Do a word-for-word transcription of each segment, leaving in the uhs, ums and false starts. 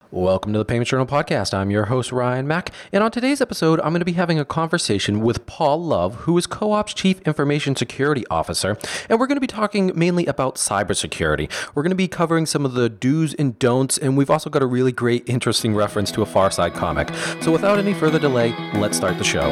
Welcome to the Payments Journal Podcast. I'm your host, Ryan Mack, and on today's episode, I'm going to be having a conversation with Paul Love, who is Co-op's Chief Information Security Officer, and we're going to be talking mainly about cybersecurity. We're going to be covering some of the do's and don'ts, and we've also got a really great, interesting reference to a Far Side comic. So without any further delay, let's start the show.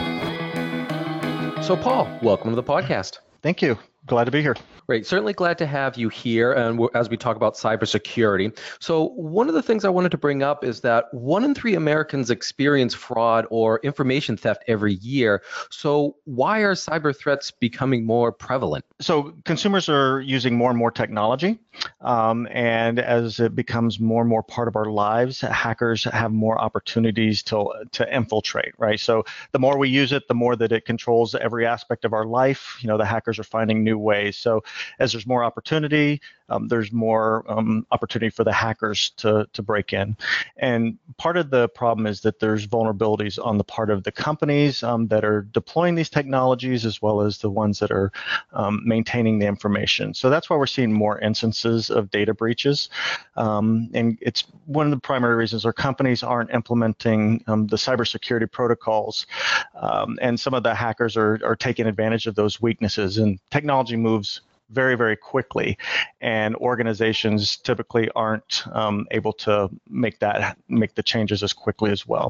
So Paul, welcome to the podcast. Thank you. Glad to be here. Great. Certainly glad to have you here, and as we talk about cybersecurity. So one of the things I wanted to bring up is that one in three Americans experience fraud or information theft every year. So why are cyber threats becoming more prevalent? So consumers are using more and more technology, um, and as it becomes more and more part of our lives, hackers have more opportunities to to infiltrate, right? So the more we use it, the more that it controls every aspect of our life. You know, the hackers are finding new ways. So as there's more opportunity, um, there's more um, opportunity for the hackers to to break in. And part of the problem is that there's vulnerabilities on the part of the companies um, that are deploying these technologies, as well as the ones that are um, maintaining the information. So that's why we're seeing more instances of data breaches. Um, and it's one of the primary reasons our companies aren't implementing um, the cybersecurity protocols. Um, and some of the hackers are, are taking advantage of those weaknesses. And technology moves very, very quickly, and organizations typically aren't um, able to make that make the changes as quickly as well.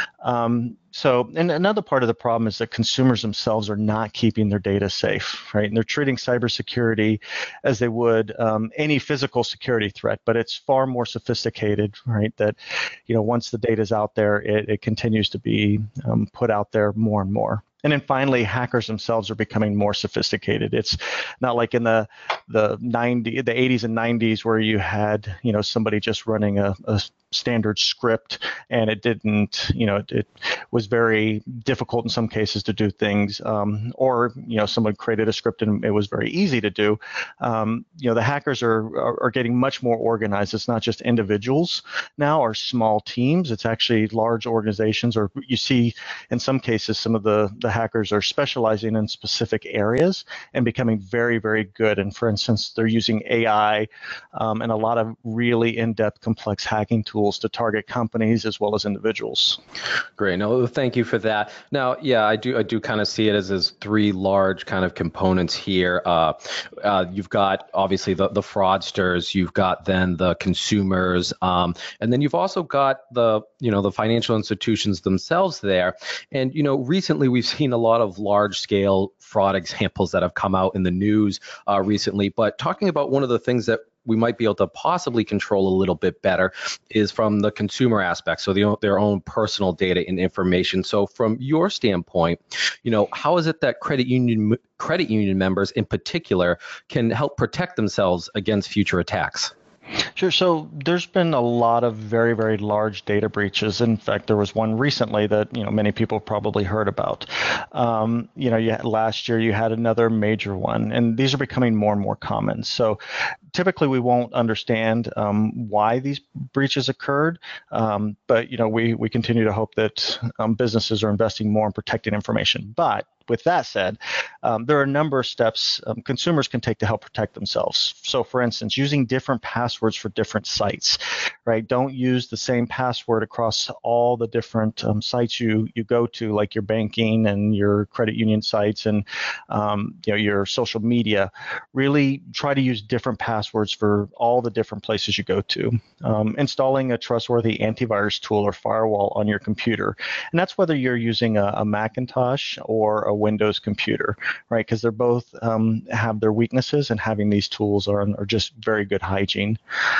Um, so, and another part of the problem is that consumers themselves are not keeping their data safe, right? And they're treating cybersecurity as they would um, any physical security threat, but it's far more sophisticated, right? That, you know, once the data is out there, it, it continues to be um, put out there more and more. And then finally, hackers themselves are becoming more sophisticated. It's not like in the the ninety, the eighties and nineties where you had, you know, somebody just running a, a standard script, and it didn't, you know, it, it was very difficult in some cases to do things, um, or, you know, someone created a script and it was very easy to do. Um, you know, the hackers are, are are getting much more organized. It's not just individuals now or small teams. It's actually large organizations, or you see in some cases some of the the hackers are specializing in specific areas and becoming very, very good. And for instance, they're using A I um, and a lot of really in-depth, complex hacking tools to target companies as well as individuals. Great. No, thank you for that. Now, yeah, I do I do kind of see it as, as three large kind of components here. Uh, uh, you've got obviously the, the fraudsters, you've got then the consumers, um, and then you've also got the, you know, the financial institutions themselves there. And, you know, recently we've seen a lot of large scale fraud examples that have come out in the news uh, recently. But talking about one of the things that we might be able to possibly control a little bit better is from the consumer aspect, so the, their own personal data and information. So from your standpoint, you know, how is it that credit union credit union members in particular can help protect themselves against future attacks? Sure. So there's been a lot of very, very large data breaches. In fact, there was one recently that, you know, many people probably heard about. Um, you know, you had, last year you had another major one, and these are becoming more and more common. So typically we won't understand um, why these breaches occurred, um, but, you know, we, we continue to hope that um, businesses are investing more in protecting information. But with that said, um, there are a number of steps um, consumers can take to help protect themselves. So, for instance, using different passwords for different sites, right? Don't use the same password across all the different um, sites you you go to, like your banking and your credit union sites and um, you know, your social media. Really try to use different passwords for all the different places you go to. Um, installing a trustworthy antivirus tool or firewall on your computer, and that's whether you're using a, a Macintosh or a Windows computer, right? Because they're both um, have their weaknesses, and having these tools are, are just very good hygiene.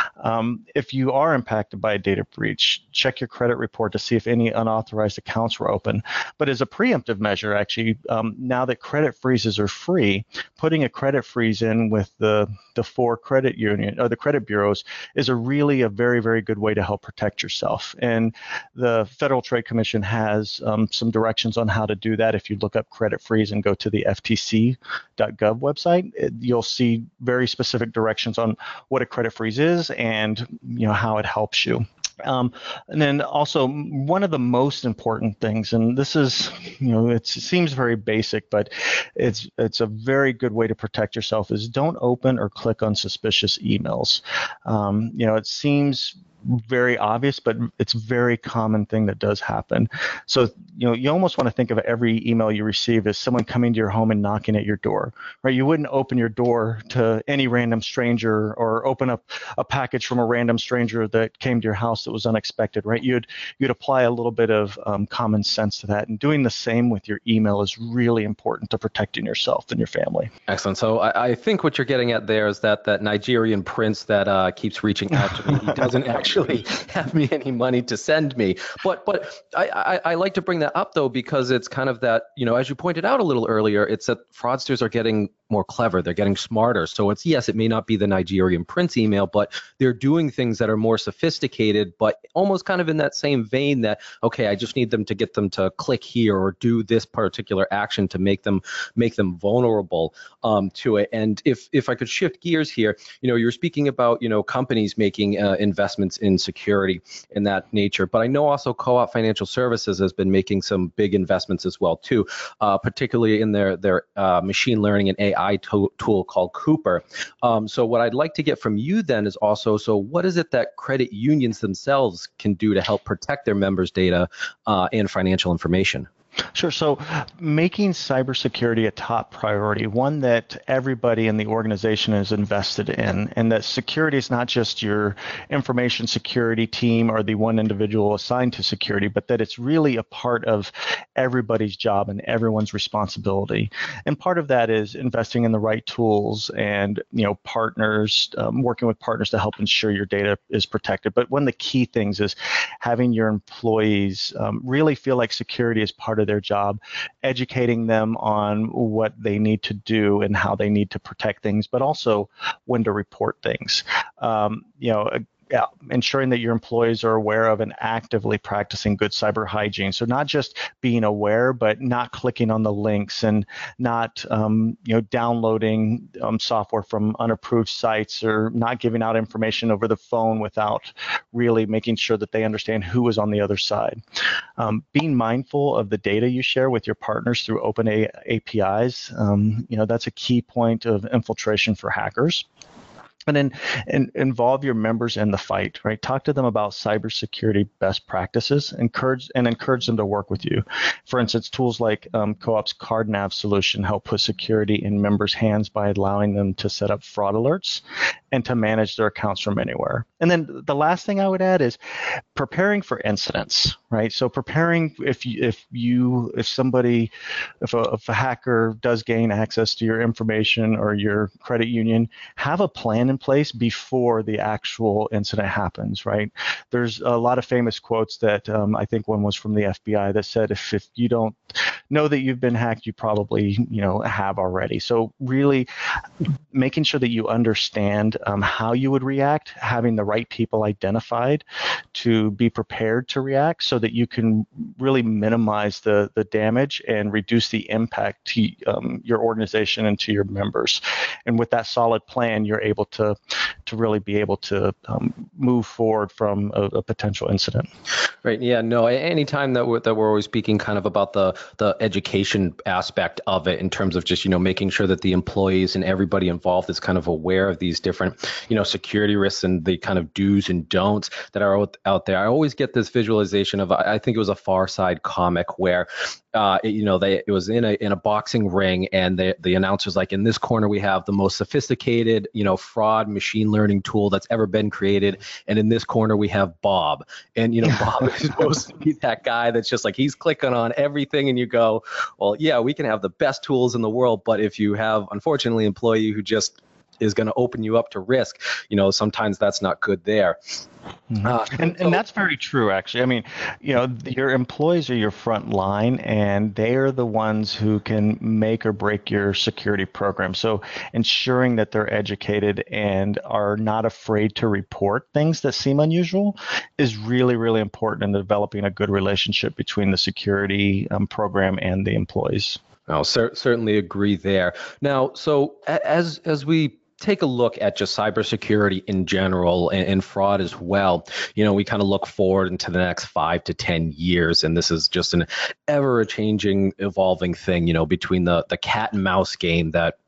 Um, if you are impacted by a data breach, check your credit report to see if any unauthorized accounts were open. But as a preemptive measure, actually, um, now that credit freezes are free, putting a credit freeze in with the the four credit union or the credit bureaus is a really a very, very good way to help protect yourself. And the Federal Trade Commission has um, some directions on how to do that. If you look up credit freeze and go to the F T C dot gov website, it, you'll see very specific directions on what a credit freeze is and, you know, how it helps you. Um, and then also one of the most important things, and this is, you know, it's, it seems very basic, but it's it's a very good way to protect yourself, is don't open or click on suspicious emails. Um, you know, it seems very obvious, but it's a very common thing that does happen. So, you know, you almost want to think of every email you receive as someone coming to your home and knocking at your door, right? You wouldn't open your door to any random stranger or open up a package from a random stranger that came to your house that was unexpected, right? You'd you'd apply a little bit of um, common sense to that, and doing the same with your email is really important to protecting yourself and your family. Excellent. So I, I think what you're getting at there is that that Nigerian prince that uh, keeps reaching out to me, he doesn't actually have me any money to send me. But but I, I, I like to bring that up, though, because it's kind of that, you know, as you pointed out a little earlier, it's that fraudsters are getting more clever. They're getting smarter. So it's, yes, it may not be the Nigerian prince email, but they're doing things that are more sophisticated, but almost kind of in that same vein that, okay, I just need them to get them to click here or do this particular action to make them make them vulnerable um, to it. And if if I could shift gears here, you know, you're speaking about, you know, companies making uh, investments in security in that nature, but I know also Co-op Financial Services has been making some big investments as well too, uh, particularly in their their uh, machine learning and A I to- tool called Cooper. Um, so what I'd like to get from you then is also, so what is it that credit unions themselves can do to help protect their members' data uh, and financial information? Sure. So making cybersecurity a top priority, one that everybody in the organization is invested in, and that security is not just your information security team or the one individual assigned to security, but that it's really a part of everybody's job and everyone's responsibility. And part of that is investing in the right tools and, you know, partners, um, working with partners to help ensure your data is protected. But one of the key things is having your employees um, really feel like security is part of their job, educating them on what they need to do and how they need to protect things, but also when to report things. Um, you know, Yeah, ensuring that your employees are aware of and actively practicing good cyber hygiene. So not just being aware, but not clicking on the links and not, um, you know, downloading um, software from unapproved sites or not giving out information over the phone without really making sure that they understand who is on the other side. Um, being mindful of the data you share with your partners through open A P Is, um, you know, that's a key point of infiltration for hackers. And then and involve your members in the fight, right? Talk to them about cybersecurity best practices, encourage and encourage them to work with you. For instance, tools like um, Co-op's CardNav solution help put security in members' hands by allowing them to set up fraud alerts and to manage their accounts from anywhere. And then the last thing I would add is preparing for incidents, right? So preparing if you if you if somebody if a, if a hacker does gain access to your information or your credit union, have a plan in place before the actual incident happens, right? There's a lot of famous quotes that um, I think one was from the F B I that said, if, if you don't know that you've been hacked, you probably, you know, have already. So really making sure that you understand um, how you would react, having the right people identified to be prepared to react so that you can really minimize the, the damage and reduce the impact to um, your organization and to your members. And with that solid plan, you're able to to really be able to um, move forward from a, a potential incident. Right. Yeah. No. Anytime that we're that we're always speaking kind of about the the education aspect of it in terms of just, you know, making sure that the employees and everybody involved is kind of aware of these different, you know, security risks and the kind of do's and don'ts that are out, out there. I always get this visualization of, I think it was a Far Side comic where Uh, it, you know, they it was in a in a boxing ring, and the the announcer's like, in this corner we have the most sophisticated, you know, fraud machine learning tool that's ever been created, and in this corner we have Bob, and you know, Bob is supposed to be that guy that's just like he's clicking on everything, and you go, well, yeah, we can have the best tools in the world, but if you have, unfortunately, an employee who just is going to open you up to risk, you know, sometimes that's not good there. Mm-hmm. Uh, and, so, and that's very true, actually. I mean, you know, your employees are your front line, and they are the ones who can make or break your security program. So ensuring that they're educated and are not afraid to report things that seem unusual is really, really important in developing a good relationship between the security um, program and the employees. I'll cer- certainly agree there. Now, so as as we take a look at just cybersecurity in general and, and fraud as well, you know, we kind of look forward into the next five to ten years, and this is just an ever-changing, evolving thing, you know, between the the cat and mouse game that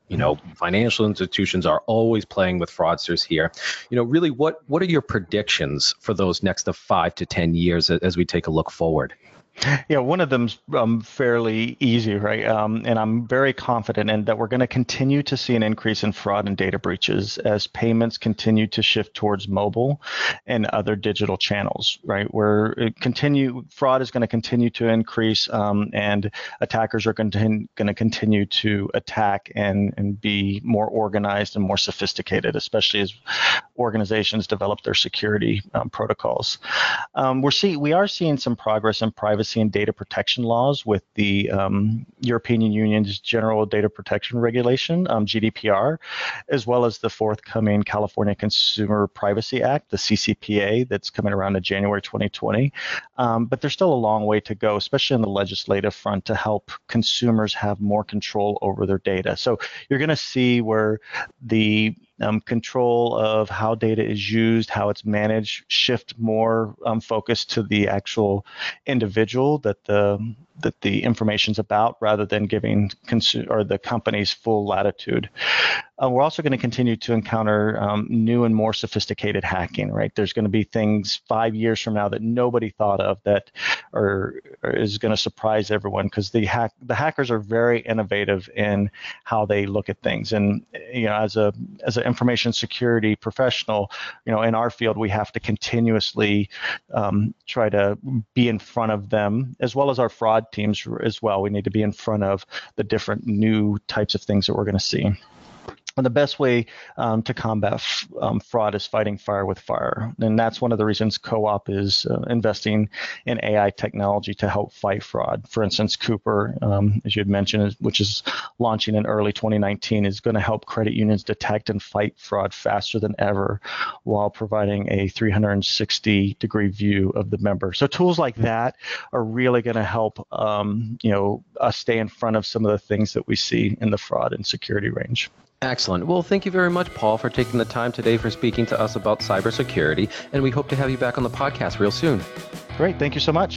you know, financial institutions are always playing with fraudsters here. You know, really, what what are your predictions for those next five to ten years as we take a look forward? Yeah, one of them's um, fairly easy, right? Um, and I'm very confident in that we're going to continue to see an increase in fraud and data breaches as payments continue to shift towards mobile and other digital channels, right? Where it continue fraud is going to continue to increase, um, and attackers are going to going to continue to attack and and be more organized and more sophisticated, especially as organizations develop their security um, protocols. Um, we're see we are seeing some progress in privacy and data protection laws with the um, European Union's General Data Protection Regulation, um, G D P R, as well as the forthcoming California Consumer Privacy Act, the C C P A, that's coming around in January twenty twenty. Um, but there's still a long way to go, especially on the legislative front, to help consumers have more control over their data. So you're going to see where the Um, control of how data is used, how it's managed, shift more um, focus to the actual individual that the that the information's about, rather than giving consu- or the companies full latitude. Uh, we're also going to continue to encounter um, new and more sophisticated hacking, right? There's going to be things five years from now that nobody thought of that are, are is going to surprise everyone, because the hack the hackers are very innovative in how they look at things. And you know, as a as an information security professional, you know, in our field, we have to continuously um, try to be in front of them, as well as our fraud teams as well. We need to be in front of the different new types of things that we're going to see. And the best way um, to combat f- um, fraud is fighting fire with fire. And that's one of the reasons Co-op is uh, investing in A I technology to help fight fraud. For instance, Cooper, um, as you had mentioned, which is launching in early twenty nineteen, is going to help credit unions detect and fight fraud faster than ever, while providing a three hundred sixty degree view of the member. So tools like that are really going to help um, you know, us stay in front of some of the things that we see in the fraud and security range. Excellent. Well, thank you very much, Paul, for taking the time today for speaking to us about cybersecurity, and we hope to have you back on the podcast real soon. Great. Thank you so much.